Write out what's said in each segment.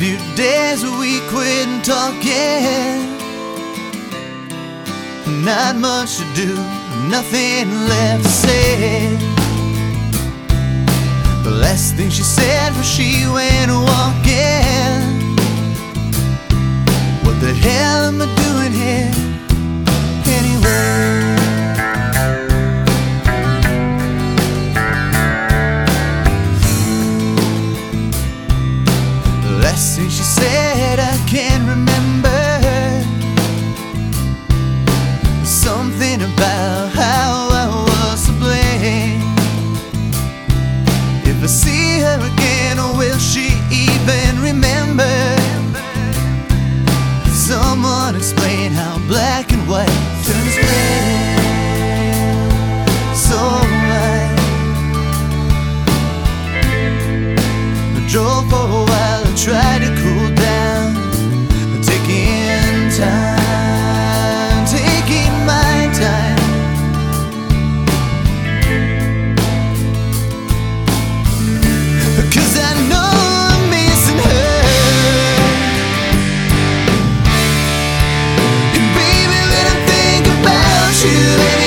Few days we quit talking, not much to do, nothing left to say. The last thing she said before she went walking: what the hell am I doing here anyway? The last thing she said I can't remember. Something about how I was to blame. If I see her again, will she even remember? Someone explain how black and white turns gray. So I drove for a while and tried to cool down, taking time, taking my time. Cause I know I'm missing her. And baby, when I think about you, baby,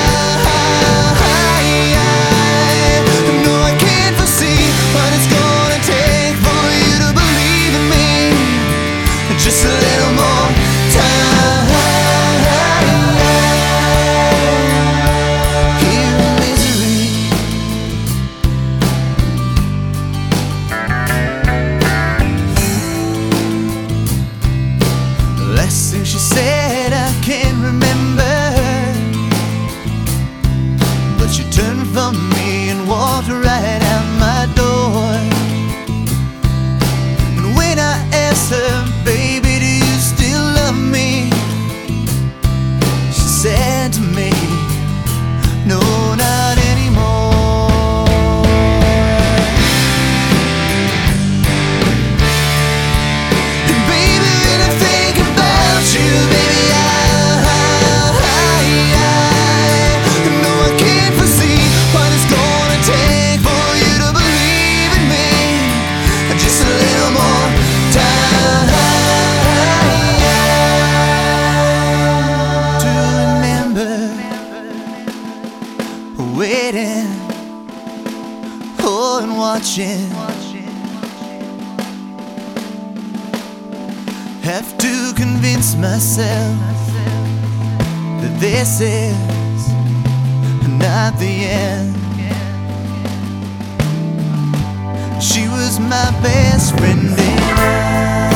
I know I can't foresee what it's gonna take for you to believe in me. Just a little more time. Here in misery. The last thing she said I can't remember, but she turned from me and walked right out my door. And when I asked her, baby, do you still love me? She said to me, no, not anymore. And baby, when I think about you, baby, I know I can't foresee what it's gonna take for you to believe in me. Just a little more time to remember, waiting, oh, and watching. Have to convince myself that this is not the end. She was my best friend and I